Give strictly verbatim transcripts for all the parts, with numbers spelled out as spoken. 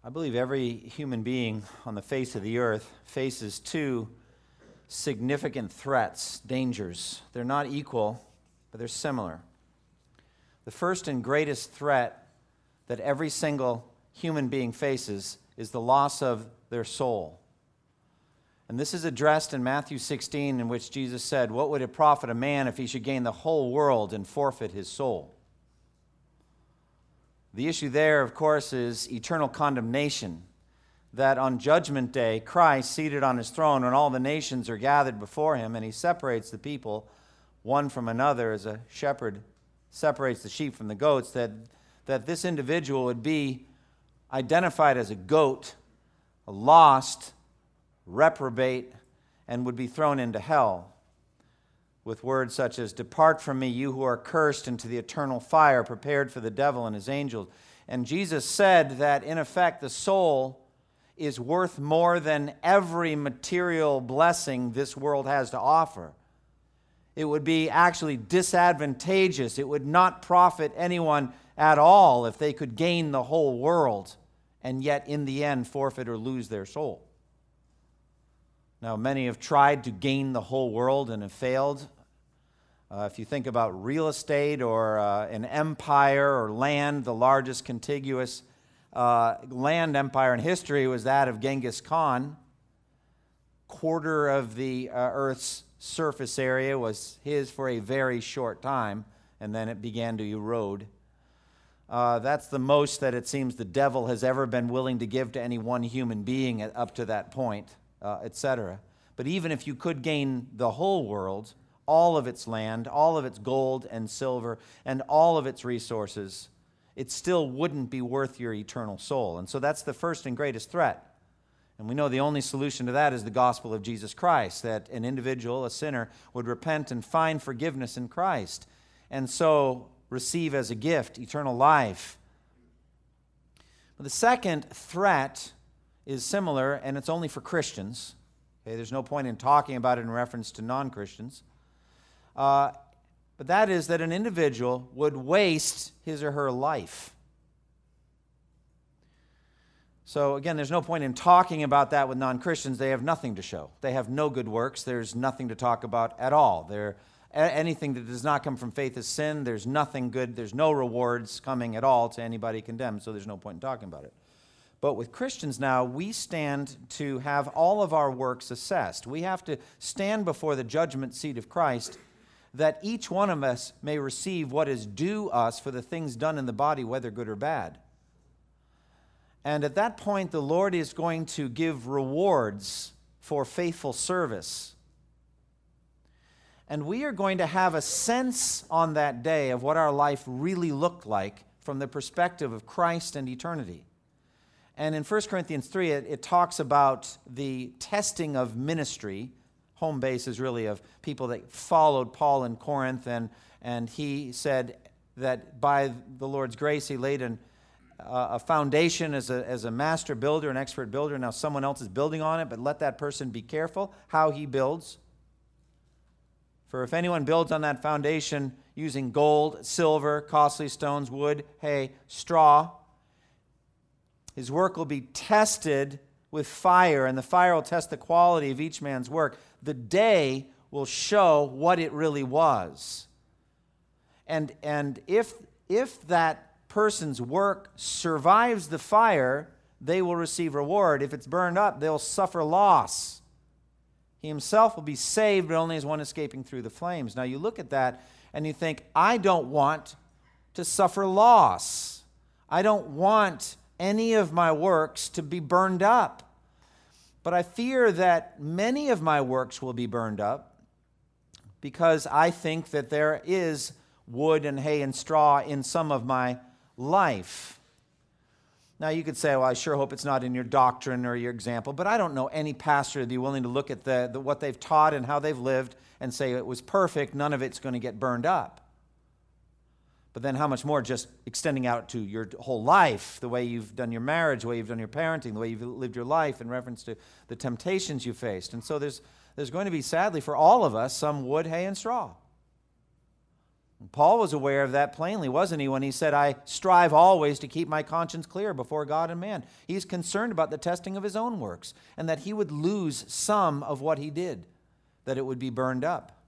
I believe every human being on the face of the earth faces two significant threats, dangers. They're not equal, but they're similar. The first and greatest threat that every single human being faces is the loss of their soul. And this is addressed in Matthew sixteen, in which Jesus said, "What would it profit a man if he should gain the whole world and forfeit his soul?" The issue there, of course, is eternal condemnation, that on Judgment Day, Christ, seated on his throne, when all the nations are gathered before him, and he separates the people one from another as a shepherd separates the sheep from the goats, that, that this individual would be identified as a goat, a lost, reprobate, and would be thrown into hell, with words such as, "Depart from me, you who are cursed, into the eternal fire prepared for the devil and his angels." And Jesus said that, in effect, the soul is worth more than every material blessing this world has to offer. It would be actually disadvantageous. It would not profit anyone at all if they could gain the whole world and yet in the end forfeit or lose their soul. Now, many have tried to gain the whole world and have failed. Uh, if you think about real estate or uh, an empire or land, the largest contiguous uh, land empire in history was that of Genghis Khan. Quarter of the uh, Earth's surface area was his for a very short time, and then it began to erode. Uh, that's the most that it seems the devil has ever been willing to give to any one human being up to that point, uh, et cetera. But even if you could gain the whole world, all of its land, all of its gold and silver, and all of its resources, it still wouldn't be worth your eternal soul. And so that's the first and greatest threat. And we know the only solution to that is the gospel of Jesus Christ, that an individual, a sinner, would repent and find forgiveness in Christ, and so receive as a gift eternal life. But the second threat is similar, and it's only for Christians. Okay, there's no point in talking about it in reference to non-Christians. Uh, but that is that an individual would waste his or her life. So again, there's no point in talking about that with non-Christians. They have nothing to show. They have no good works. There's nothing to talk about at all. They're, anything that does not come from faith is sin. There's nothing good. There's no rewards coming at all to anybody condemned, so there's no point in talking about it. But with Christians now, we stand to have all of our works assessed. We have to stand before the judgment seat of Christ, that each one of us may receive what is due us for the things done in the body, whether good or bad. And at that point, the Lord is going to give rewards for faithful service. And we are going to have a sense on that day of what our life really looked like from the perspective of Christ and eternity. And in First Corinthians three, it, it talks about the testing of ministry. Home base is really of people that followed Paul in Corinth, and, and he said that by the Lord's grace, he laid an, uh, a foundation as a, as a master builder, an expert builder. Now someone else is building on it, but let that person be careful how he builds. For if anyone builds on that foundation using gold, silver, costly stones, wood, hay, straw, his work will be tested with fire, and the fire will test the quality of each man's work. The day will show what it really was. And, and if, if that person's work survives the fire, they will receive reward. If it's burned up, they'll suffer loss. He himself will be saved, but only as one escaping through the flames. Now you look at that and you think, I don't want to suffer loss. I don't want any of my works to be burned up. But I fear that many of my works will be burned up because I think that there is wood and hay and straw in some of my life. Now you could say, well, I sure hope it's not in your doctrine or your example, but I don't know any pastor to be willing to look at the, the what they've taught and how they've lived and say it was perfect, none of it's going to get burned up. But then how much more just extending out to your whole life, the way you've done your marriage, the way you've done your parenting, the way you've lived your life in reference to the temptations you faced. And so there's, there's going to be, sadly, for all of us, some wood, hay, and straw. Paul was aware of that plainly, wasn't he, when he said, I strive always to keep my conscience clear before God and man. He's concerned about the testing of his own works and that he would lose some of what he did, that it would be burned up.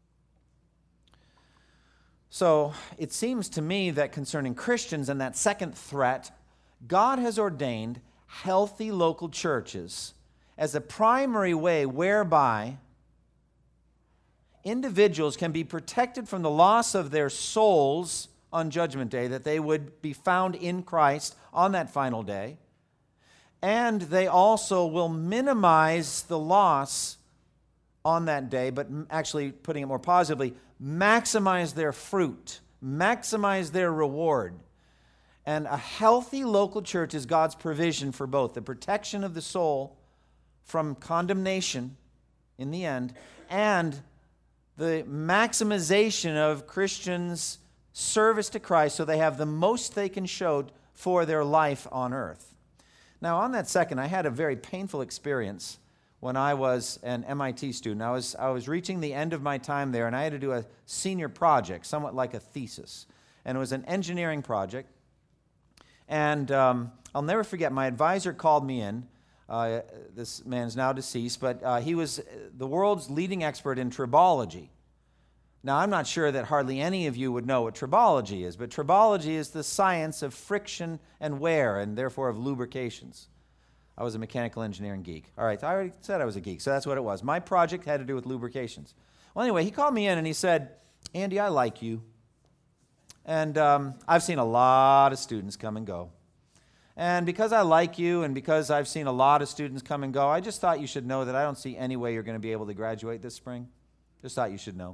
So it seems to me that concerning Christians and that second threat, God has ordained healthy local churches as a primary way whereby individuals can be protected from the loss of their souls on Judgment Day, that they would be found in Christ on that final day. And they also will minimize the loss on that day, but actually, putting it more positively, maximize their fruit, maximize their reward. And a healthy local church is God's provision for both the protection of the soul from condemnation in the end and the maximization of Christians' service to Christ so they have the most they can show for their life on earth. Now, on that second, I had a very painful experience when I was an M I T student. I was, I was reaching the end of my time there, and I had to do a senior project, somewhat like a thesis. And it was an engineering project. And um, I'll never forget, my advisor called me in. Uh, this man's now deceased, but uh, he was the world's leading expert in tribology. Now, I'm not sure that hardly any of you would know what tribology is, but tribology is the science of friction and wear, and therefore of lubrications. I was a mechanical engineering geek. All right, I already said I was a geek, so that's what it was. My project had to do with lubrications. Well, anyway, he called me in and he said, Andy, I like you. And um, I've seen a lot of students come and go. And because I like you and because I've seen a lot of students come and go, I just thought you should know that I don't see any way you're going to be able to graduate this spring. Just thought you should know.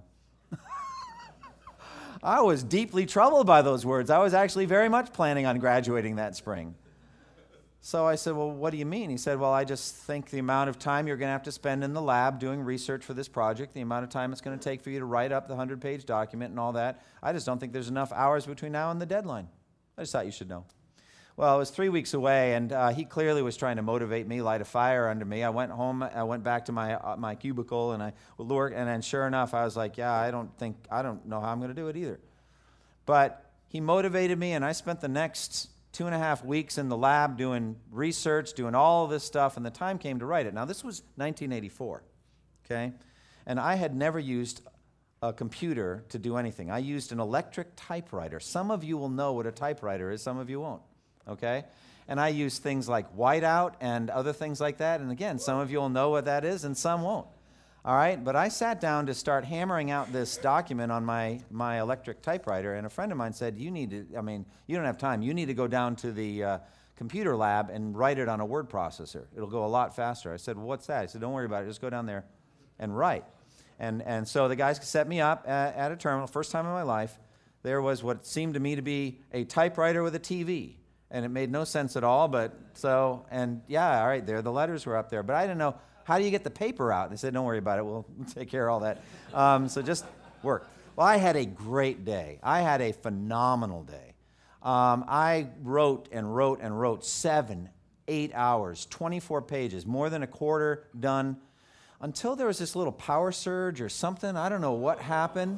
I was deeply troubled by those words. I was actually very much planning on graduating that spring. So I said, well, what do you mean? He said, well, I just think the amount of time you're going to have to spend in the lab doing research for this project, the amount of time it's going to take for you to write up the hundred-page document and all that, I just don't think there's enough hours between now and the deadline. I just thought you should know. Well, it was three weeks away, and uh, he clearly was trying to motivate me, light a fire under me. I went home, I went back to my uh, my cubicle, and I worked, and then sure enough, I was like, yeah, I don't think, I don't know how I'm going to do it either. But he motivated me, and I spent the next two and a half weeks in the lab doing research, doing all this stuff, and the time came to write it. Now, this was nineteen eighty-four, okay? And I had never used a computer to do anything. I used an electric typewriter. Some of you will know what a typewriter is, some of you won't. Okay? And I use things like whiteout and other things like that. And again, some of you will know what that is and some won't. All right? But I sat down to start hammering out this document on my, my electric typewriter, and a friend of mine said, you need to, I mean, you don't have time. You need to go down to the uh, computer lab and write it on a word processor. It'll go a lot faster. I said, well, what's that? He said, don't worry about it. Just go down there and write. And, and so the guys set me up at, at a terminal, first time in my life. There was what seemed to me to be a typewriter with a T V. And it made no sense at all, but so, and yeah, all right, there, the letters were up there. But I didn't know, how do you get the paper out? They said, don't worry about it, we'll take care of all that. Um, so just work. Well, I had a great day. I had a phenomenal day. Um, I wrote and wrote and wrote seven, eight hours, twenty-four pages, more than a quarter done, until there was this little power surge or something. I don't know what happened.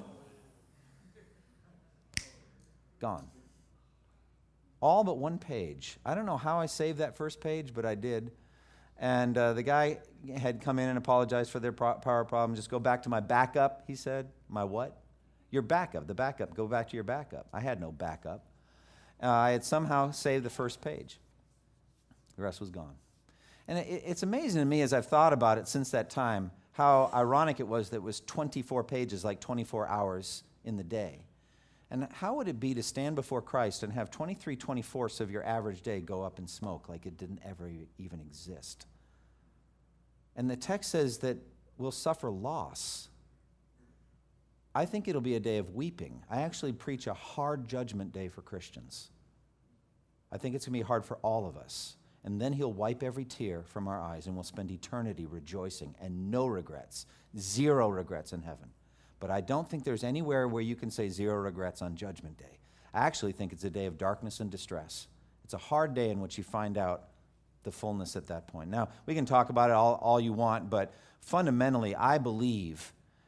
Gone. All but one page. I don't know how I saved that first page, but I did. And uh, the guy had come in and apologized for their pro- power problem. Just go back to my backup, he said. My what? Your backup, the backup. Go back to your backup. I had no backup. Uh, I had somehow saved the first page. The rest was gone. And it, it's amazing to me as I've thought about it since that time, how ironic it was that it was twenty-four pages, like twenty-four hours in the day. And how would it be to stand before Christ and have twenty-three twenty-fourths of your average day go up in smoke like it didn't ever even exist? And the text says that we'll suffer loss. I think it'll be a day of weeping. I actually preach a hard judgment day for Christians. I think it's going to be hard for all of us. And then he'll wipe every tear from our eyes, and we'll spend eternity rejoicing and no regrets, zero regrets in heaven. But I don't think there's anywhere where you can say zero regrets on Judgment Day. I actually think it's a day of darkness and distress. It's a hard day in which you find out the fullness at that point. Now, we can talk about it all, all you want, but fundamentally, I believe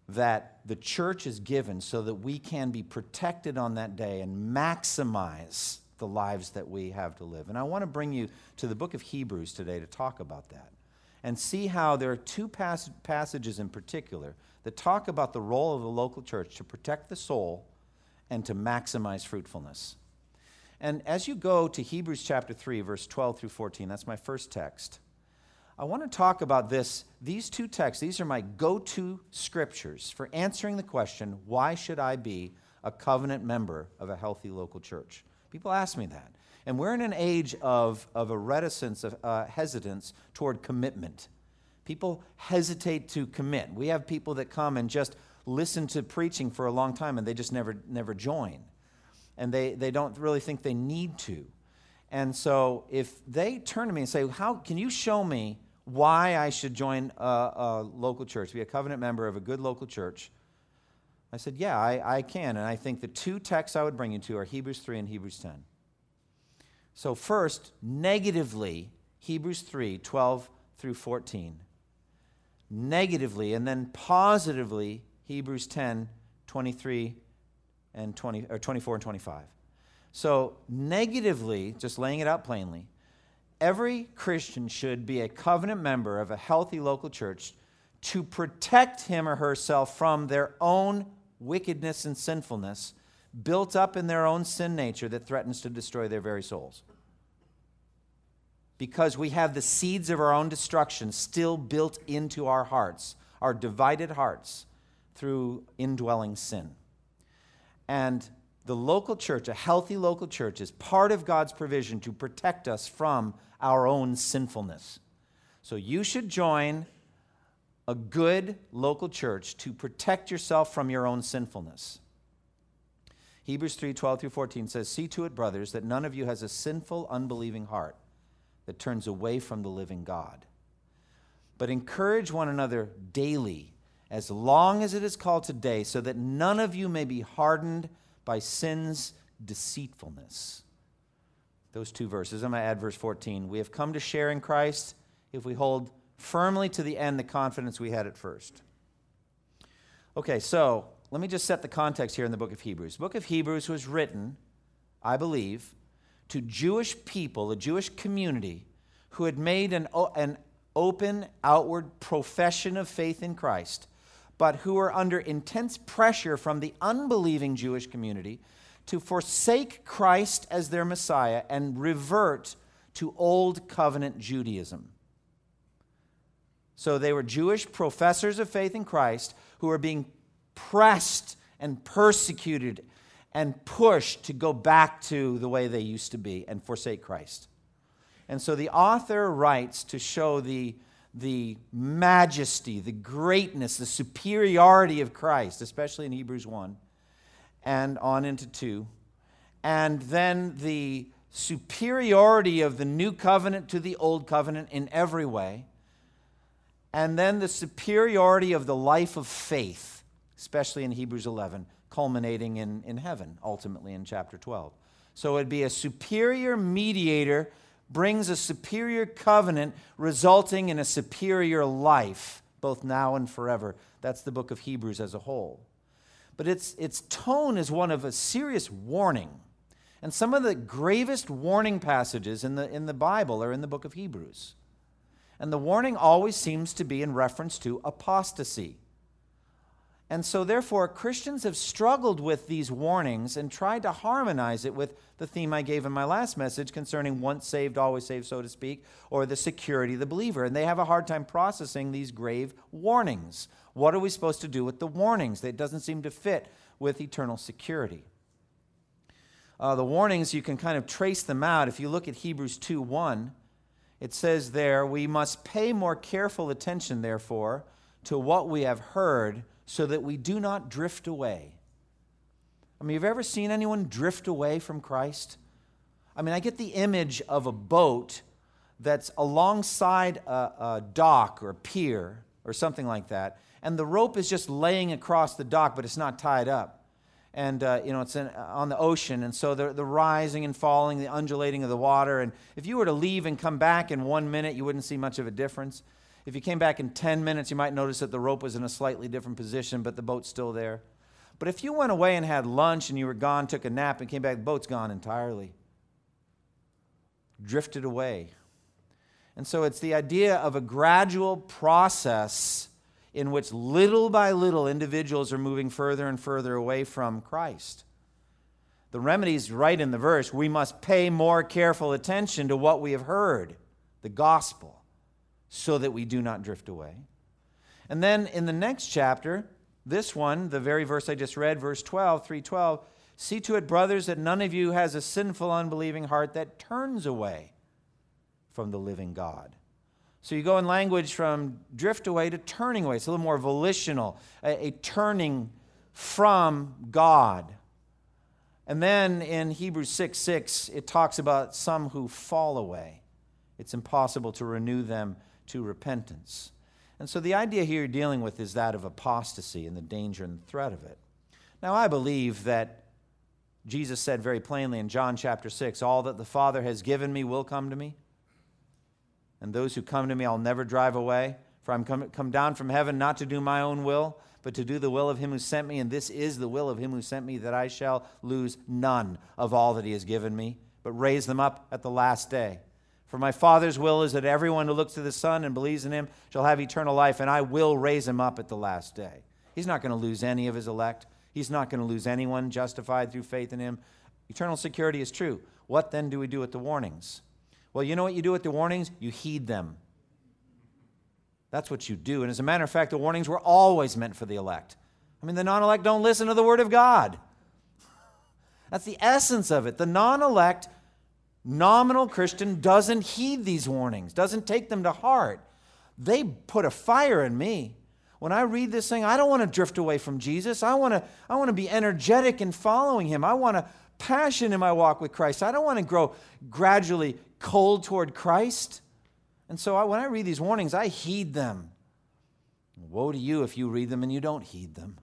that the church is given so that we can be protected on that day and maximize the lives that we have to live. And I want to bring you to the book of Hebrews today to talk about that and see how there are two pas- passages in particular that talk about the role of the local church to protect the soul and to maximize fruitfulness. And as you go to Hebrews chapter three, verse twelve through fourteen, that's my first text, I want to talk about this. These two texts, these are my go-to scriptures for answering the question, why should I be a covenant member of a healthy local church? People ask me that. And we're in an age of, of a reticence, of uh, hesitance toward commitment. People hesitate to commit. We have people that come and just listen to preaching for a long time and they just never, never join. And they, they don't really think they need to. And so if they turn to me and say, how can you show me why I should join a, a local church, be a covenant member of a good local church? I said, yeah, I, I can. And I think the two texts I would bring you to are Hebrews three and Hebrews ten. So first, negatively, Hebrews three, twelve through fourteen. Negatively, and then positively, Hebrews ten, twenty-three and twenty, or twenty-four and twenty-five. So negatively, just laying it out plainly, every Christian should be a covenant member of a healthy local church to protect him or herself from their own wickedness and sinfulness built up in their own sin nature that threatens to destroy their very souls. Because we have the seeds of our own destruction still built into our hearts, our divided hearts, through indwelling sin. And the local church, a healthy local church, is part of God's provision to protect us from our own sinfulness. So you should join a good local church to protect yourself from your own sinfulness. Hebrews three, twelve through fourteen says, "See to it, brothers, that none of you has a sinful, unbelieving heart that turns away from the living God. But encourage one another daily, as long as it is called today, so that none of you may be hardened by sin's deceitfulness." Those two verses. I'm going to add verse fourteen. "We have come to share in Christ if we hold firmly to the end the confidence we had at first." Okay, so let me just set the context here in the book of Hebrews. The book of Hebrews was written, I believe, to Jewish people, a Jewish community, who had made an, an open, outward profession of faith in Christ, but who were under intense pressure from the unbelieving Jewish community to forsake Christ as their Messiah and revert to Old Covenant Judaism. So they were Jewish professors of faith in Christ who were being pressed and persecuted and pushed to go back to the way they used to be and forsake Christ. And so the author writes to show the, the majesty, the greatness, the superiority of Christ, especially in Hebrews one and on into two. And then the superiority of the new covenant to the old covenant in every way. And then the superiority of the life of faith, especially in Hebrews eleven, culminating in, in heaven, ultimately in chapter twelve. So it'd be a superior mediator brings a superior covenant resulting in a superior life, both now and forever. That's the book of Hebrews as a whole. But its, its tone is one of a serious warning. And some of the gravest warning passages in the, in the Bible are in the book of Hebrews. And the warning always seems to be in reference to apostasy. And so therefore, Christians have struggled with these warnings and tried to harmonize it with the theme I gave in my last message concerning once saved, always saved, so to speak, or the security of the believer. And they have a hard time processing these grave warnings. What are we supposed to do with the warnings? That doesn't seem to fit with eternal security. Uh, the warnings, you can kind of trace them out. If you look at Hebrews two one, it says there, "We must pay more careful attention, therefore, to what we have heard, so that we do not drift away." I mean, have you ever seen anyone drift away from Christ? I mean, I get the image of a boat that's alongside a, a dock or a pier or something like that, and the rope is just laying across the dock, but it's not tied up. And, uh, you know, it's in, on the ocean, and so the, the rising and falling, the undulating of the water, and if you were to leave and come back in one minute, you wouldn't see much of a difference. If you came back in ten minutes, you might notice that the rope was in a slightly different position, but the boat's still there. But if you went away and had lunch and you were gone, took a nap, and came back, the boat's gone entirely. Drifted away. And so it's the idea of a gradual process in which little by little individuals are moving further and further away from Christ. The remedy's right in the verse. We must pay more careful attention to what we have heard, the gospel, so that we do not drift away. And then in the next chapter, this one, the very verse I just read, verse twelve, three twelve, see to it, brothers, that none of you has a sinful, unbelieving heart that turns away from the living God. So you go in language from drift away to turning away. It's a little more volitional, a, a turning from God. And then in Hebrews six six, it talks about some who fall away. It's impossible to renew them to repentance. And so the idea here you're dealing with is that of apostasy and the danger and the threat of it. Now, I believe that Jesus said very plainly in John chapter six, all that the Father has given me will come to me. And those who come to me, I'll never drive away. For I'm come, come down from heaven not to do my own will, but to do the will of him who sent me. And this is the will of him who sent me, that I shall lose none of all that he has given me, but raise them up at the last day. For my Father's will is that everyone who looks to the Son and believes in him shall have eternal life, and I will raise him up at the last day. He's not going to lose any of his elect. He's not going to lose anyone justified through faith in him. Eternal security is true. What then do we do with the warnings? Well, you know what you do with the warnings? You heed them. That's what you do. And as a matter of fact, the warnings were always meant for the elect. I mean, the non-elect don't listen to the Word of God. That's the essence of it. The non-elect, nominal Christian doesn't heed these warnings, doesn't take them to heart. They put a fire in me. When I read this thing, I don't want to drift away from Jesus. I want to, I want to be energetic in following him. I want to passion in my walk with Christ. I don't want to grow gradually cold toward Christ. And so I, when I read these warnings, I heed them. Woe to you if you read them and you don't heed them.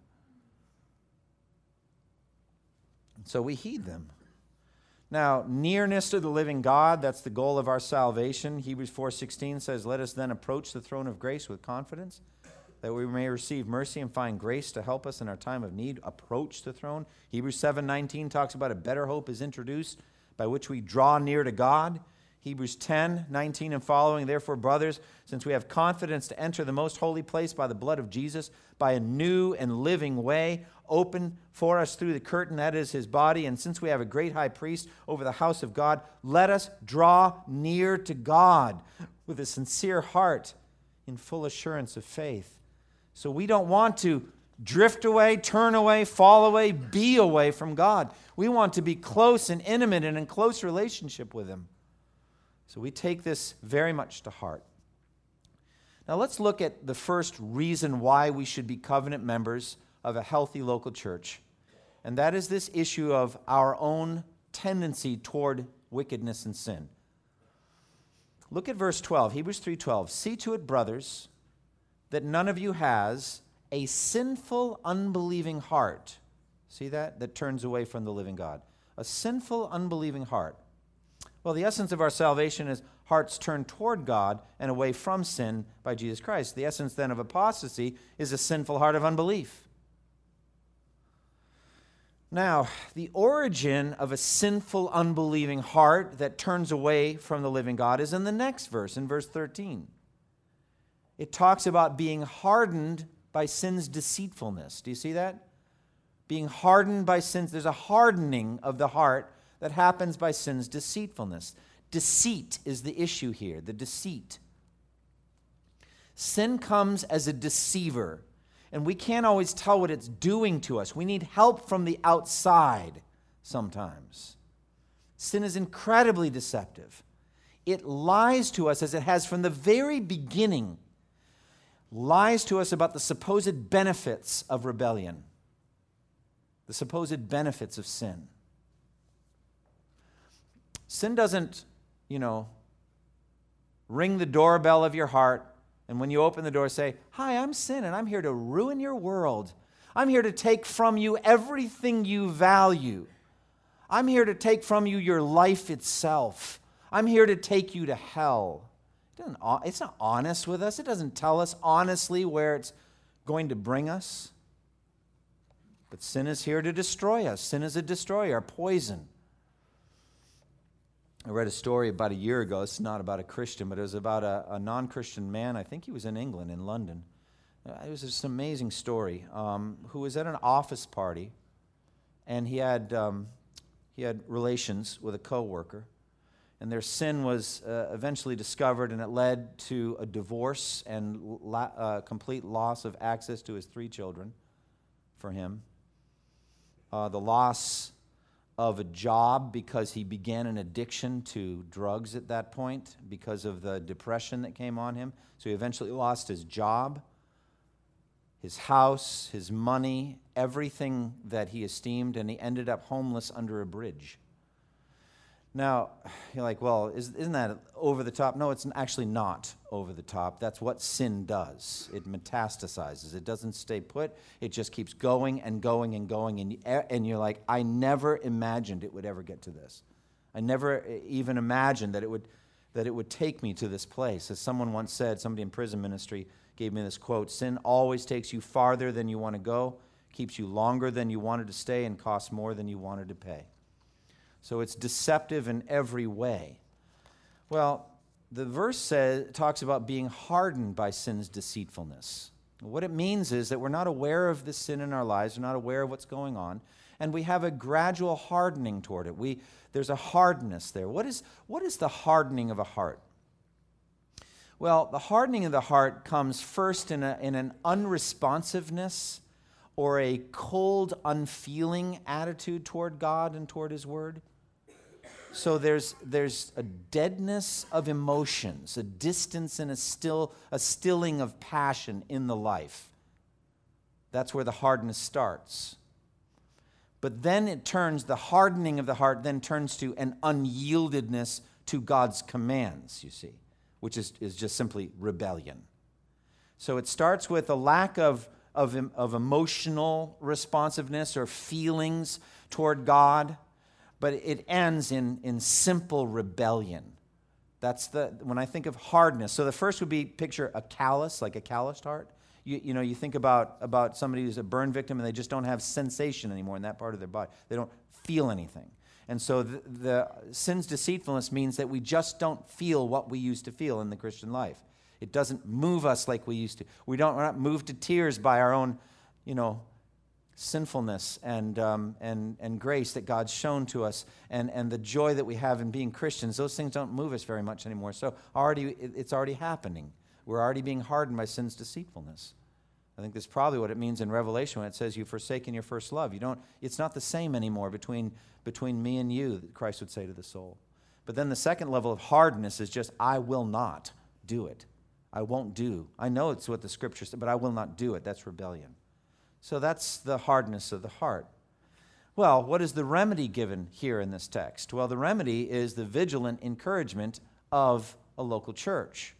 And so we heed them. Now, nearness to the living God, that's the goal of our salvation. Hebrews four sixteen says, let us then approach the throne of grace with confidence, that we may receive mercy and find grace to help us in our time of need. Approach the throne. Hebrews seven nineteen talks about a better hope is introduced by which we draw near to God. Hebrews ten nineteen and following, therefore, brothers, since we have confidence to enter the most holy place by the blood of Jesus, by a new and living way, open for us through the curtain, that is his body, and since we have a great high priest over the house of God, let us draw near to God with a sincere heart in full assurance of faith. So we don't want to drift away, turn away, fall away, be away from God. We want to be close and intimate and in close relationship with him. So we take this very much to heart. Now let's look at the first reason why we should be covenant members of a healthy local church. And that is this issue of our own tendency toward wickedness and sin. Look at verse twelve, Hebrews three twelve. See to it, brothers, that none of you has a sinful, unbelieving heart. See that? That turns away from the living God. A sinful, unbelieving heart. Well, the essence of our salvation is hearts turned toward God and away from sin by Jesus Christ. The essence then of apostasy is a sinful heart of unbelief. Now, the origin of a sinful, unbelieving heart that turns away from the living God is in the next verse, in verse thirteen. It talks about being hardened by sin's deceitfulness. Do you see that? Being hardened by sins. There's a hardening of the heart that happens by sin's deceitfulness. Deceit is the issue here, the deceit. Sin comes as a deceiver, and we can't always tell what it's doing to us. We need help from the outside sometimes. Sin is incredibly deceptive. It lies to us, as it has from the very beginning, lies to us about the supposed benefits of rebellion, the supposed benefits of sin. Sin doesn't, you know, ring the doorbell of your heart, and when you open the door, say, hi, I'm sin, and I'm here to ruin your world. I'm here to take from you everything you value. I'm here to take from you your life itself. I'm here to take you to hell. It doesn't, it's not honest with us. It doesn't tell us honestly where it's going to bring us. But sin is here to destroy us. Sin is a destroyer, a poison. I read a story about a year ago. It's not about a Christian, but it was about a, a non-Christian man. I think he was in England, in London. It was just an amazing story. Um, who was at an office party, and he had um, he had relations with a coworker, and their sin was uh, eventually discovered, and it led to a divorce and la- uh, complete loss of access to his three children for him. Uh, the loss of a job because he began an addiction to drugs at that point because of the depression that came on him. So he eventually lost his job, his house, his money, everything that he esteemed, and he ended up homeless under a bridge. Now, you're like, well, is, isn't that over the top? No, it's actually not over the top. That's what sin does. It metastasizes. It doesn't stay put. It just keeps going and going and going. And, and you're like, I never imagined it would ever get to this. I never even imagined that it would, that it would take me to this place. As someone once said, somebody in prison ministry gave me this quote, sin always takes you farther than you want to go, keeps you longer than you wanted to stay, and costs more than you wanted to pay. So it's deceptive in every way. Well, the verse says, talks about being hardened by sin's deceitfulness. What it means is that we're not aware of this sin in our lives, we're not aware of what's going on, and we have a gradual hardening toward it. We, there's a hardness there. What is, what is the hardening of a heart? Well, the hardening of the heart comes first in, a, in an unresponsiveness or a cold, unfeeling attitude toward God and toward His Word. So there's, there's a deadness of emotions, a distance and a, still, a stilling of passion in the life. That's where the hardness starts. But then it turns, the hardening of the heart then turns to an unyieldedness to God's commands, you see, which is, is just simply rebellion. So it starts with a lack of, of, of emotional responsiveness or feelings toward God, but it ends in, in simple rebellion. That's the, when I think of hardness. So the first would be, picture a callous, like a calloused heart. You, you know, you think about, about somebody who's a burn victim and they just don't have sensation anymore in that part of their body. They don't feel anything. And so the, the sin's deceitfulness means that we just don't feel what we used to feel in the Christian life. It doesn't move us like we used to. We don't, we're not moved to tears by our own, you know, sinfulness and, um, and, and grace that God's shown to us, and, and the joy that we have in being Christians. Those things don't move us very much anymore. So already it's already happening. We're already being hardened by sin's deceitfulness. I think that's probably what it means in Revelation when it says you've forsaken your first love. You don't, it's not the same anymore between, between me and you, that Christ would say to the soul. But then the second level of hardness is just, I will not do it. I won't do. I know it's what the Scripture said, but I will not do it. That's rebellion. So that's the hardness of the heart. Well, what is the remedy given here in this text? Well, the remedy is the vigilant encouragement of a local church.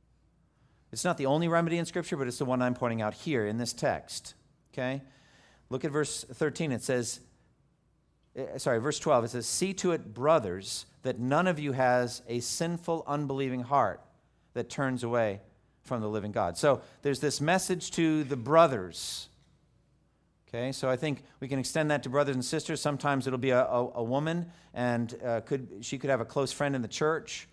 It's not the only remedy in Scripture, but it's the one I'm pointing out here in this text. Okay? Look at verse thirteen. It says, sorry, verse twelve. It says, see to it, brothers, that none of you has a sinful, unbelieving heart that turns away from the living God. So there's this message to the brothers. Okay, so I think we can extend that to brothers and sisters. Sometimes it'll be a, a, a woman, and uh, could she could have a close friend in the church.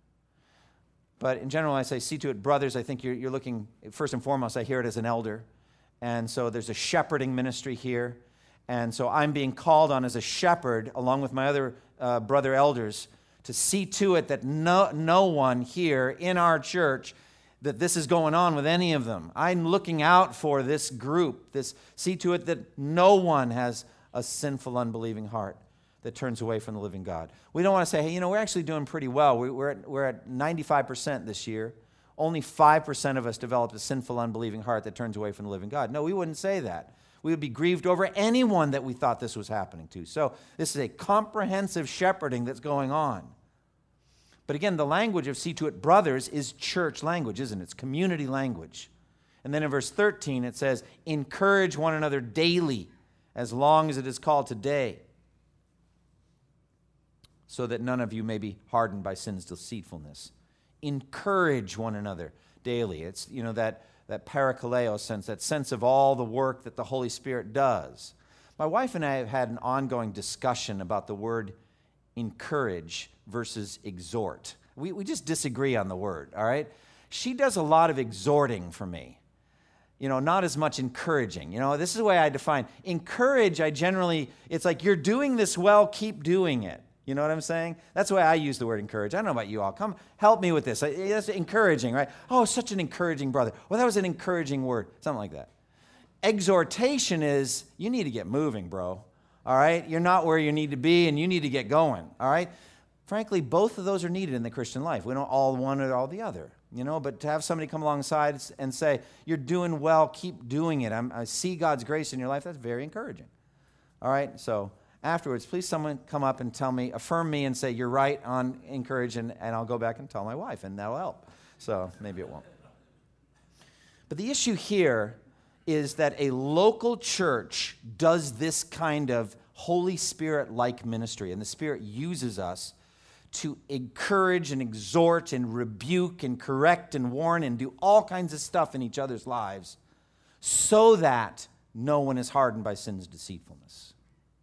But in general, I say, see to it, brothers. I think you're, you're looking, first and foremost, I hear it as an elder. And so there's a shepherding ministry here. And so I'm being called on as a shepherd, along with my other uh, brother elders, to see to it that no, no one here in our church, that this is going on with any of them. I'm looking out for this group. This, see to it that no one has a sinful, unbelieving heart that turns away from the living God. We don't want to say, hey, you know, we're actually doing pretty well. We, we're, at, we're at ninety-five percent this year. Only five percent of us developed a sinful, unbelieving heart that turns away from the living God. No, we wouldn't say that. We would be grieved over anyone that we thought this was happening to. So this is a comprehensive shepherding that's going on. But again, the language of see to it, brothers, is church language, isn't it? It's community language. And then in verse thirteen, it says, encourage one another daily, as long as it is called today, so that none of you may be hardened by sin's deceitfulness. encourage one another daily. It's, you know, that, that parakaleo sense, that sense of all the work that the Holy Spirit does. My wife and I have had an ongoing discussion about the word encourage versus exhort. We, we just disagree on the word, all right? She does a lot of exhorting for me. You know, not as much encouraging. You know, this is the way I define. Encourage, I generally, it's like, you're doing this well, keep doing it. You know what I'm saying? That's the way I use the word encourage. I don't know about you all. Come help me with this. That's encouraging, right? Oh, such an encouraging brother. Well, that was an encouraging word. Something like that. Exhortation is, you need to get moving, bro. All right? You're not where you need to be, and you need to get going. All right? Frankly, both of those are needed in the Christian life. We don't all one or all the other. You know, but to have somebody come alongside and say, you're doing well, keep doing it. I'm, I see God's grace in your life. That's very encouraging. All right? So afterwards, please someone come up and tell me, affirm me and say, you're right on encourage, and, and I'll go back and tell my wife, and that'll help. So maybe it won't. But the issue here is that a local church does this kind of Holy Spirit-like ministry, and the Spirit uses us to encourage and exhort and rebuke and correct and warn and do all kinds of stuff in each other's lives so that no one is hardened by sin's deceitfulness.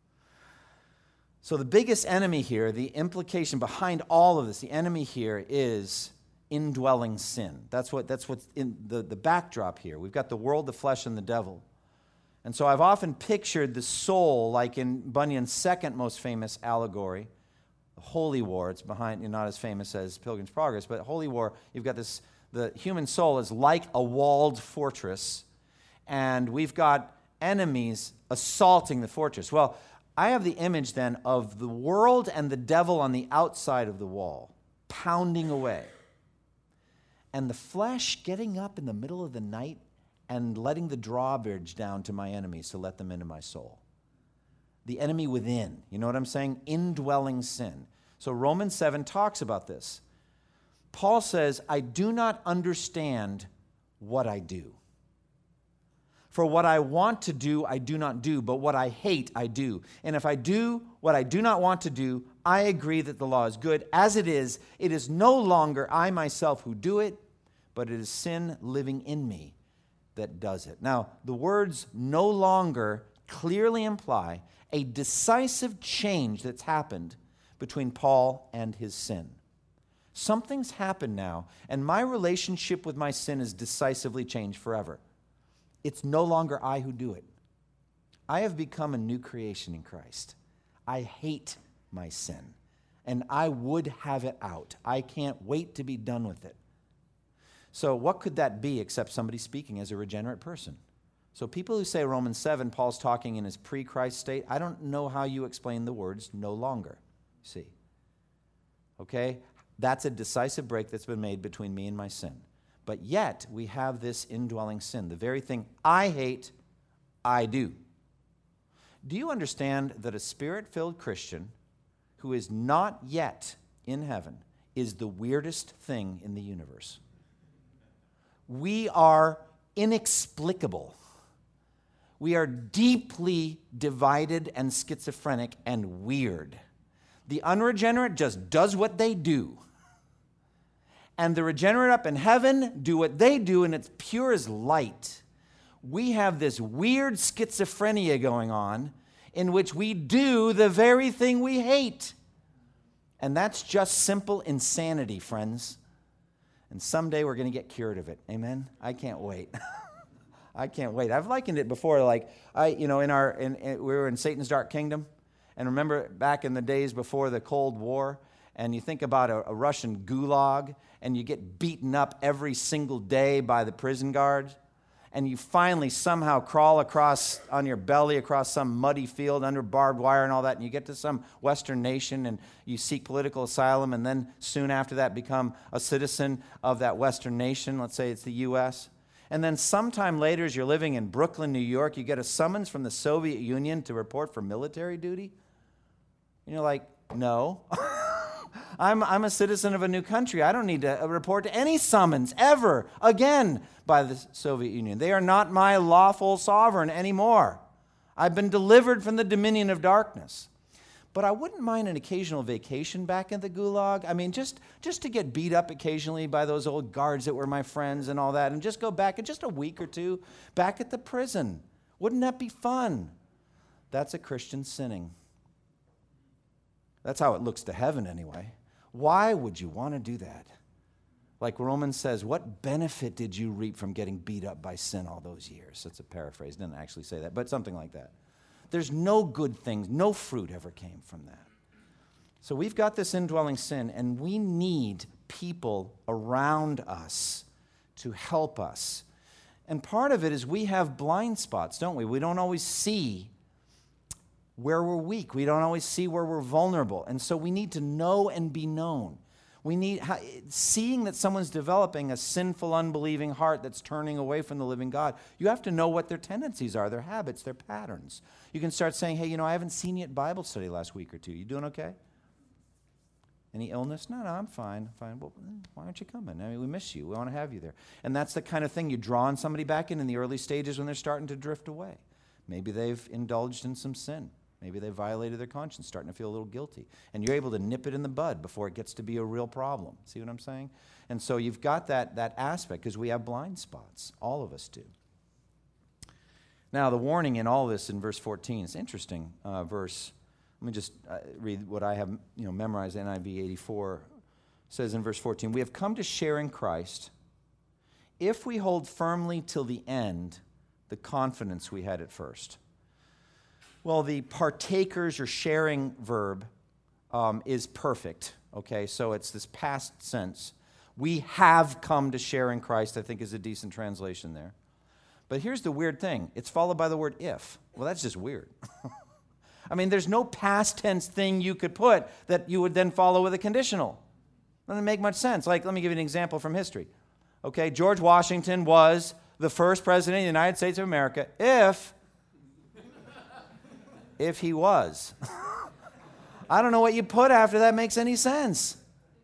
So the biggest enemy here, the implication behind all of this, the enemy here is indwelling sin. That's what that's what's in the, the backdrop here. We've got the world, the flesh, and the devil. And so I've often pictured the soul like in Bunyan's second most famous allegory, Holy War. It's behind, not as famous as Pilgrim's Progress, but Holy War, you've got this, the human soul is like a walled fortress, and we've got enemies assaulting the fortress. Well, I have the image then of the world and the devil on the outside of the wall, pounding away, and the flesh getting up in the middle of the night and letting the drawbridge down to my enemies to let them into my soul. The enemy within, you know what I'm saying? Indwelling sin. So Romans seven talks about this. Paul says, I do not understand what I do. For what I want to do, I do not do, but what I hate, I do. And if I do what I do not want to do, I agree that the law is good. As it is, it is no longer I myself who do it, but it is sin living in me that does it. Now, the words no longer clearly imply a decisive change that's happened between Paul and his sin. Something's happened now, and my relationship with my sin is decisively changed forever. It's no longer I who do it. I have become a new creation in Christ. I hate my sin, and I would have it out. I can't wait to be done with it. So what could that be except somebody speaking as a regenerate person? So people who say Romans seven, Paul's talking in his pre-Christ state, I don't know how you explain the words no longer. See? Okay? That's a decisive break that's been made between me and my sin. But yet, we have this indwelling sin. The very thing I hate, I do. Do you understand that a Spirit-filled Christian who is not yet in heaven is the weirdest thing in the universe? We are inexplicable. We are deeply divided and schizophrenic and weird. The unregenerate just does what they do. And the regenerate up in heaven do what they do, and it's pure as light. We have this weird schizophrenia going on in which we do the very thing we hate. And that's just simple insanity, friends. And someday we're going to get cured of it. Amen? I can't wait. I can't wait. I've likened it before, like, I, you know, in our, in, in, we were in Satan's dark kingdom. And remember back in the days before the Cold War, and you think about a, a Russian gulag, and you get beaten up every single day by the prison guards, and you finally somehow crawl across on your belly across some muddy field under barbed wire and all that, and you get to some Western nation, and you seek political asylum, and then soon after that become a citizen of that Western nation. Let's say it's the U S And then sometime later, as you're living in Brooklyn, New York, you get a summons from the Soviet Union to report for military duty. And you're like, no. I'm, I'm a citizen of a new country. I don't need to report to any summons ever again by the Soviet Union. They are not my lawful sovereign anymore. I've been delivered from the dominion of darkness. but I wouldn't mind an occasional vacation back in the gulag. I mean, just, just to get beat up occasionally by those old guards that were my friends and all that, and just go back in just a week or two back at the prison. Wouldn't that be fun? That's a Christian sinning. That's how it looks to heaven anyway. Why would you want to do that? Like Romans says, what benefit did you reap from getting beat up by sin all those years? That's a paraphrase. It doesn't actually say that, but something like that. There's no good things, no fruit ever came from that. So we've got this indwelling sin, and we need people around us to help us. And part of it is we have blind spots, don't we? We don't always see where we're weak. We don't always see where we're vulnerable. And so we need to know and be known. We need, seeing that someone's developing a sinful, unbelieving heart that's turning away from the living God, you have to know what their tendencies are, their habits, their patterns. You can start saying, hey, you know, I haven't seen you at Bible study last week or two. You doing okay? Any illness? No, no, I'm fine. Fine. Well, why aren't you coming? I mean, we miss you. We want to have you there. And that's the kind of thing you draw on somebody back in in the early stages when they're starting to drift away. Maybe they've indulged in some sin. Maybe they violated their conscience, starting to feel a little guilty. And you're able to nip it in the bud before it gets to be a real problem. See what I'm saying? And so you've got that, that aspect because we have blind spots. All of us do. Now, the warning in all this in verse fourteen, it's an interesting uh, verse. Let me just uh, read what I have you know, memorized. N I V eighty-four says in verse fourteen, we have come to share in Christ if we hold firmly till the end the confidence we had at first. Well, the partakers or sharing verb um, is perfect, okay? So it's this past sense. We have come to share in Christ, I think is a decent translation there. But here's the weird thing. It's followed by the word if. Well, that's just weird. I mean, there's no past tense thing you could put that you would then follow with a conditional. Doesn't make much sense. Like, let me give you an example from history. Okay, George Washington was the first president of the United States of America if... If he was. I don't know what you put after that makes any sense.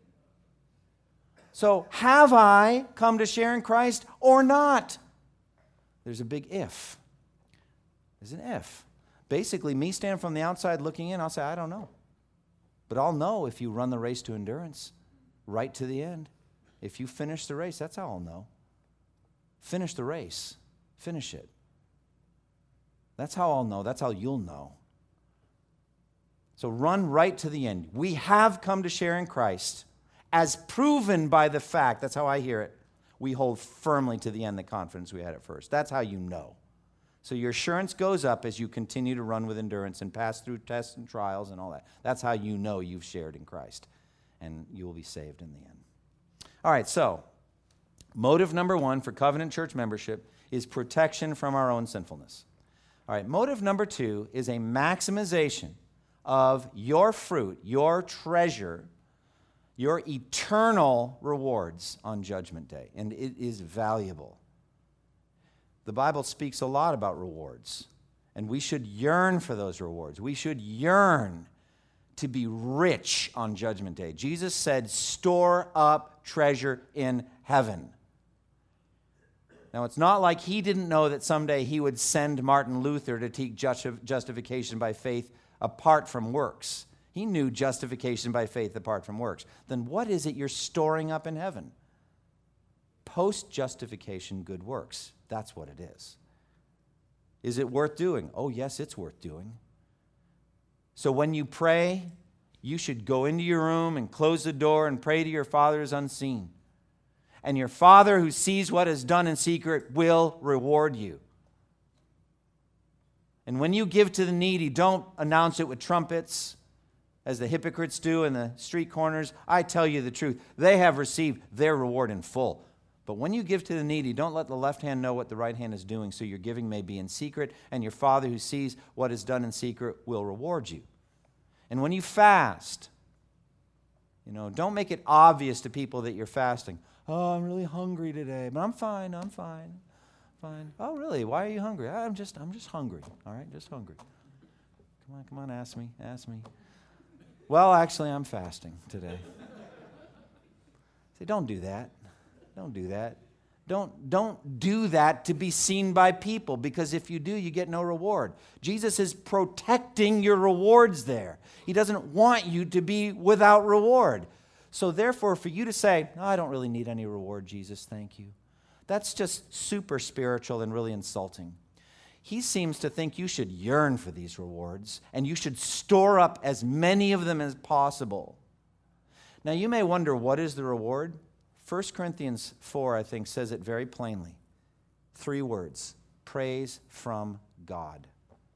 So, have I come to share in Christ or not? There's a big if. There's an if. Basically, me standing from the outside looking in, I'll say, I don't know. But I'll know if you run the race to endurance, right to the end. If you finish the race, that's how I'll know. Finish the race. Finish it. That's how I'll know. That's how you'll know. So run right to the end. We have come to share in Christ as proven by the fact, that's how I hear it, we hold firmly to the end the confidence we had at first. That's how you know. So your assurance goes up as you continue to run with endurance and pass through tests and trials and all that. That's how you know you've shared in Christ, and you will be saved in the end. All right, so motive number one for covenant church membership is protection from our own sinfulness. All right, motive number two is a maximization of your fruit, your treasure, your eternal rewards on Judgment Day. And it is valuable. The Bible speaks a lot about rewards. And we should yearn for those rewards. We should yearn to be rich on Judgment Day. Jesus said, store up treasure in heaven. Now, it's not like he didn't know that someday he would send Martin Luther to teach justification by faith apart from works. He knew justification by faith apart from works. Then what is it you're storing up in heaven? Post-justification good works. That's what it is. Is it worth doing? Oh, yes, it's worth doing. So when you pray, you should go into your room and close the door and pray to your Father who's unseen. And your Father who sees what is done in secret will reward you. And when you give to the needy, don't announce it with trumpets, as the hypocrites do in the street corners. I tell you the truth, they have received their reward in full. But when you give to the needy, don't let the left hand know what the right hand is doing, so your giving may be in secret, and your Father who sees what is done in secret will reward you. And when you fast, you know, don't make it obvious to people that you're fasting. Oh, I'm really hungry today, but I'm fine, I'm fine. Fine. Oh, really? Why are you hungry? I'm just, I'm just hungry. All right, just hungry. Come on, come on, ask me, ask me. Well, actually, I'm fasting today. See, don't do that. Don't do that. Don't, don't do that to be seen by people, because if you do, you get no reward. Jesus is protecting your rewards there. He doesn't want you to be without reward. So therefore, for you to say, no, I don't really need any reward, Jesus, thank you, that's just super spiritual and really insulting. He seems to think you should yearn for these rewards, and you should store up as many of them as possible. Now, you may wonder, what is the reward? First Corinthians four, I think, says it very plainly. Three words: praise from God.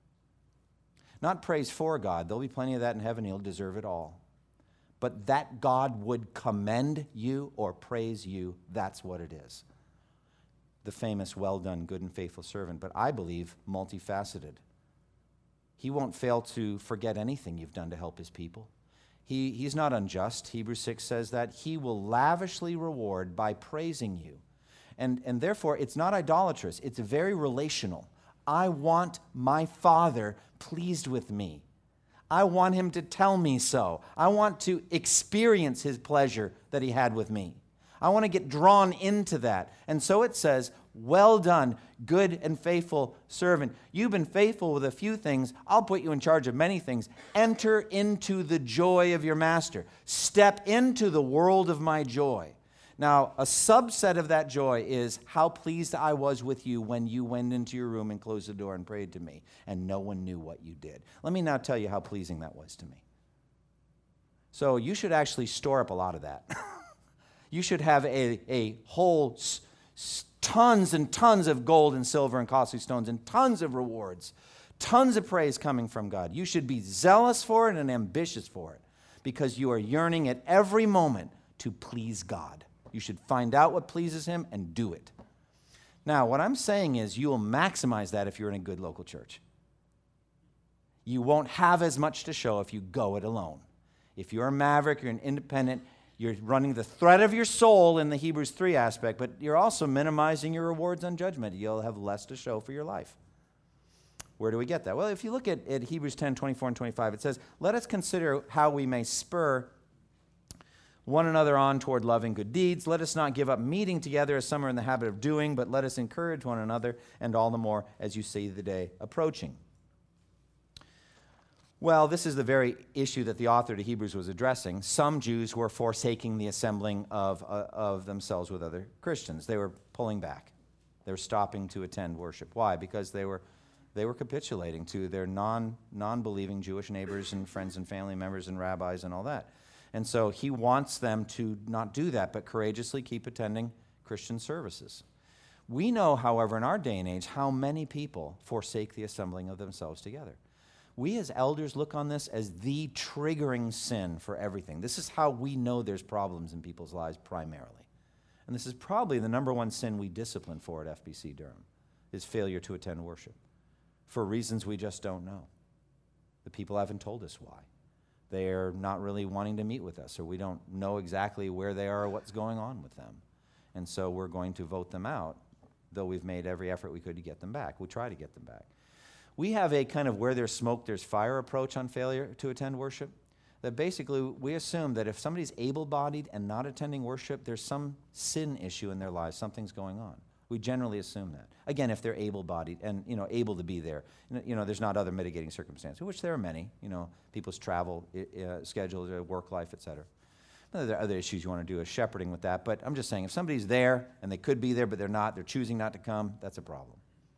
Not praise for God. There'll be plenty of that in heaven. He'll deserve it all. But that God would commend you or praise you, that's what it is. The famous, well done, good and faithful servant, but I believe multifaceted. He won't fail to forget anything you've done to help his people. He, he's not unjust. Hebrews six says that he will lavishly reward by praising you. And, and therefore, it's not idolatrous. It's very relational. I want my Father pleased with me. I want him to tell me so. I want to experience his pleasure that he had with me. I want to get drawn into that. And so it says, well done, good and faithful servant. You've been faithful with a few things. I'll put you in charge of many things. Enter into the joy of your master. Step into the world of my joy. Now, a subset of that joy is how pleased I was with you when you went into your room and closed the door and prayed to me, and no one knew what you did. Let me now tell you how pleasing that was to me. So you should actually store up a lot of that. You should have a, a whole s- s- tons and tons of gold and silver and costly stones and tons of rewards, tons of praise coming from God. You should be zealous for it and ambitious for it, because you are yearning at every moment to please God. You should find out what pleases him and do it. Now, what I'm saying is you will maximize that if you're in a good local church. You won't have as much to show if you go it alone. If you're a maverick, you're an independent, you're running the thread of your soul in the Hebrews three aspect, but you're also minimizing your rewards on judgment. You'll have less to show for your life. Where do we get that? Well, if you look at, at Hebrews ten, twenty-four and twenty-five, it says, let us consider how we may spur one another on toward loving good deeds. Let us not give up meeting together as some are in the habit of doing, but let us encourage one another, and all the more as you see the day approaching. Well, this is the very issue that the author to Hebrews was addressing. Some Jews were forsaking the assembling of, uh, of themselves with other Christians. They were pulling back. They were stopping to attend worship. Why? Because they were they were capitulating to their non, non-believing Jewish neighbors and friends and family members and rabbis and all that. And so he wants them to not do that, but courageously keep attending Christian services. We know, however, in our day and age, how many people forsake the assembling of themselves together. We as elders look on this as the triggering sin for everything. This is how we know there's problems in people's lives primarily. And this is probably the number one sin we discipline for at F B C Durham, is failure to attend worship, for reasons we just don't know. The people haven't told us why. They're not really wanting to meet with us, or we don't know exactly where they are or what's going on with them. And so we're going to vote them out, though we've made every effort we could to get them back. We try to get them back. We have a kind of where there's smoke, there's fire approach on failure to attend worship. That basically we assume that if somebody's able-bodied and not attending worship, there's some sin issue in their lives, something's going on. We generally assume that. Again, if they're able-bodied and, you know, able to be there, you know, there's not other mitigating circumstances, which there are many, you know, people's travel uh, schedules, uh, work life, et cetera. There are other issues you want to do as shepherding with that, but I'm just saying if somebody's there and they could be there but they're not, they're choosing not to come, that's a problem.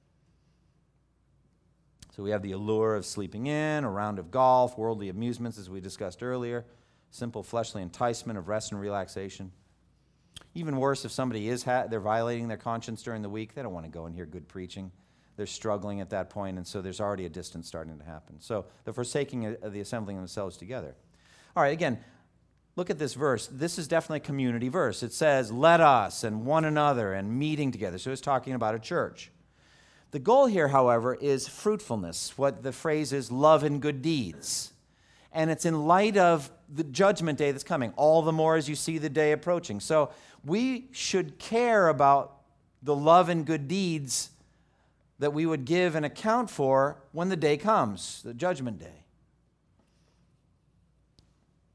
So we have the allure of sleeping in, a round of golf, worldly amusements, as we discussed earlier, simple fleshly enticement of rest and relaxation. Even worse, if somebody is ha- they're violating their conscience during the week, they don't want to go and hear good preaching. They're struggling at that point, and so there's already a distance starting to happen. So the forsaking of the assembling themselves together. All right, again, look at this verse. This is definitely a community verse. It says, let us and one another and meeting together. So it's talking about a church. The goal here, however, is fruitfulness. What the phrase is, love and good deeds. And it's in light of the judgment day that's coming, all the more as you see the day approaching. So we should care about the love and good deeds that we would give an account for when the day comes, the judgment day.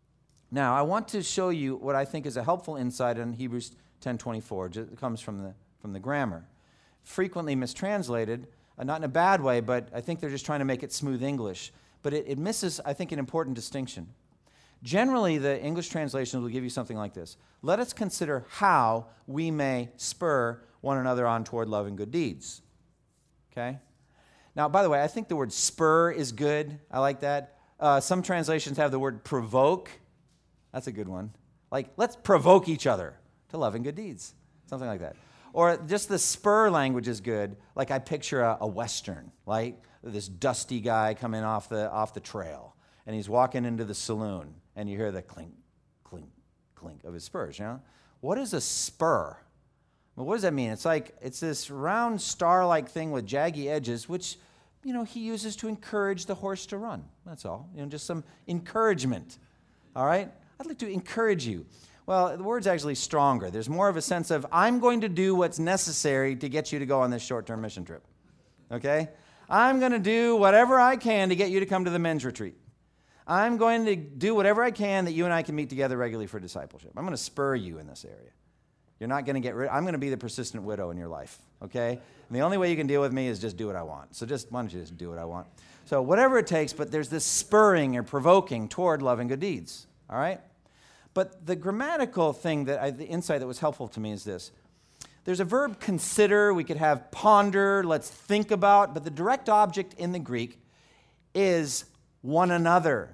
Now, I want to show you what I think is a helpful insight in Hebrews ten twenty-four. It comes from the from the grammar. Frequently mistranslated, uh, not in a bad way, but I think they're just trying to make it smooth English. But it, it misses, I think, an important distinction. Generally, the English translations will give you something like this. Let us consider how we may spur one another on toward love and good deeds. Okay? Now, by the way, I think the word spur is good. I like that. Uh, some translations have the word provoke. That's a good one. Like, let's provoke each other to love and good deeds. Something like that. Or just the spur language is good. Like I picture a, a Western, like this dusty guy coming off the, off the trail. And he's walking into the saloon. And you hear the clink, clink, clink of his spurs, you know? What is a spur? Well, what does that mean? It's like, it's this round star-like thing with jaggy edges, which, you know, he uses to encourage the horse to run. That's all. You know, just some encouragement. All right? I'd like to encourage you. Well, the word's actually stronger. There's more of a sense of, I'm going to do what's necessary to get you to go on this short-term mission trip. Okay? I'm going to do whatever I can to get you to come to the men's retreat. I'm going to do whatever I can that you and I can meet together regularly for discipleship. I'm going to spur you in this area. You're not going to get rid. I'm going to be the persistent widow in your life, okay? And the only way you can deal with me is just do what I want. So just, why don't you just do what I want? So whatever it takes, but there's this spurring or provoking toward loving good deeds, all right? But the grammatical thing, that I, the insight that was helpful to me is this. There's a verb consider. We could have ponder, let's think about, but the direct object in the Greek is one another.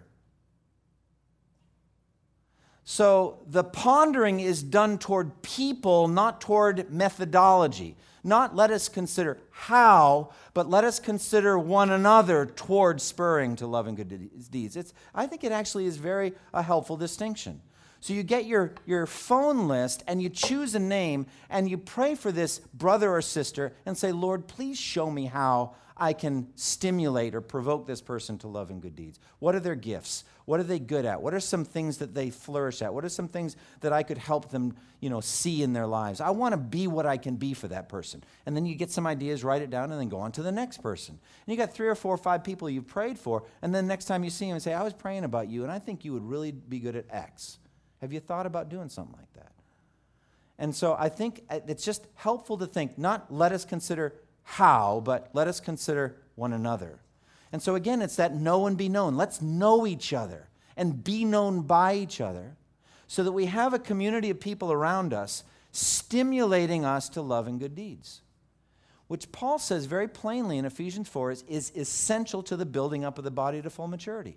So the pondering is done toward people, not toward methodology. Not let us consider how, but let us consider one another toward spurring to love and good deeds. It's, I think it actually is very a helpful distinction. So you get your, your phone list and you choose a name and you pray for this brother or sister and say, Lord, please show me how I can stimulate or provoke this person to love and good deeds. What are their gifts? What are they good at? What are some things that they flourish at? What are some things that I could help them, you know, see in their lives? I want to be what I can be for that person. And then you get some ideas, write it down, and then go on to the next person. And you got three or four or five people you've prayed for, and then next time you see them, say, I was praying about you, and I think you would really be good at X. Have you thought about doing something like that? And so I think it's just helpful to think, not let us consider how, but let us consider one another. And so again, it's that know and be known. Let's know each other and be known by each other so that we have a community of people around us stimulating us to love and good deeds, which Paul says very plainly in Ephesians four is, is essential to the building up of the body to full maturity.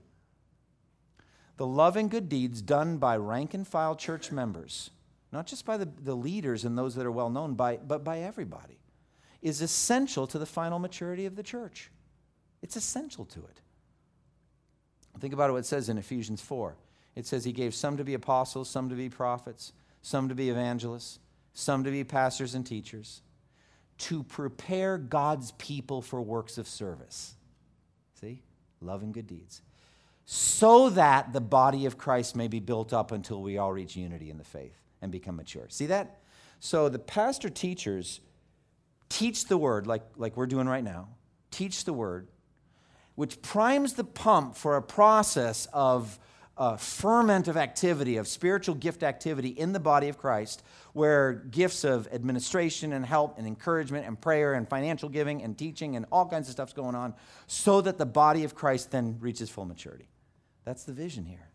The love and good deeds done by rank and file church members, not just by the, the leaders and those that are well known, by, but by everybody, is essential to the final maturity of the church. It's essential to it. Think about what it says in Ephesians four. It says he gave some to be apostles, some to be prophets, some to be evangelists, some to be pastors and teachers, to prepare God's people for works of service. See? Love and good deeds. So that the body of Christ may be built up until we all reach unity in the faith and become mature. See that? So the pastor teachers teach the word, like, like we're doing right now, teach the word, which primes the pump for a process of uh, ferment of activity, of spiritual gift activity in the body of Christ, where gifts of administration and help and encouragement and prayer and financial giving and teaching and all kinds of stuff's going on, so that the body of Christ then reaches full maturity. That's the vision here.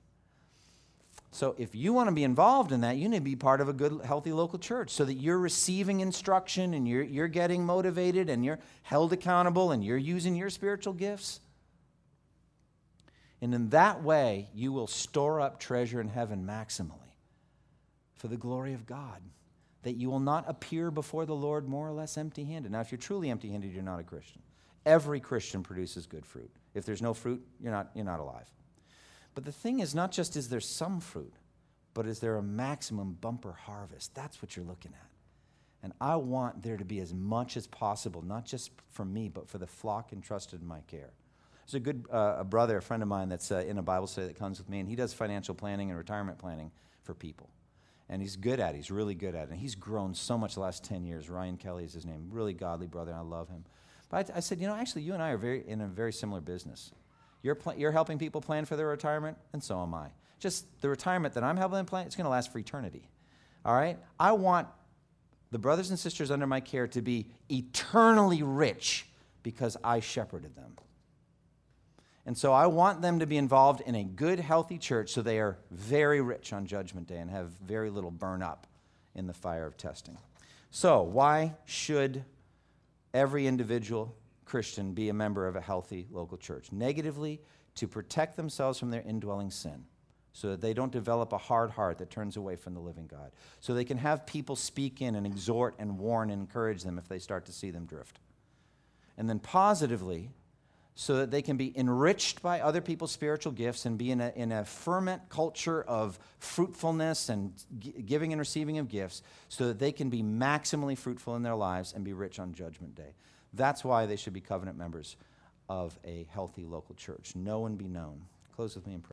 So if you want to be involved in that, you need to be part of a good, healthy local church so that you're receiving instruction and you're, you're getting motivated and you're held accountable and you're using your spiritual gifts. And in that way, you will store up treasure in heaven maximally for the glory of God, that you will not appear before the Lord more or less empty-handed. Now, if you're truly empty-handed, you're not a Christian. Every Christian produces good fruit. If there's no fruit, you're not, you're not alive. But the thing is not just is there some fruit, but is there a maximum bumper harvest? That's what you're looking at. And I want there to be as much as possible, not just for me, but for the flock entrusted in my care. There's a good uh, a brother, a friend of mine that's uh, in a Bible study that comes with me, and he does financial planning and retirement planning for people. And he's good at it. He's really good at it. And he's grown so much the last ten years. Ryan Kelly is his name. Really godly brother, and I love him. But I, I said, you know, actually, you and I are very in a very similar business. You're, pl- you're helping people plan for their retirement, and so am I. Just the retirement that I'm helping them plan, it's going to last for eternity. All right? I want the brothers and sisters under my care to be eternally rich because I shepherded them. And so I want them to be involved in a good, healthy church so they are very rich on Judgment Day and have very little burn up in the fire of testing. So why should every individual Christian be a member of a healthy local church? Negatively, to protect themselves from their indwelling sin, so that they don't develop a hard heart that turns away from the living God, so they can have people speak in and exhort and warn and encourage them if they start to see them drift. And then positively, so that they can be enriched by other people's spiritual gifts and be in a, in a ferment culture of fruitfulness and g- giving and receiving of gifts, so that they can be maximally fruitful in their lives and be rich on Judgment Day. That's why they should be covenant members of a healthy local church. Know and be known. Close with me in prayer.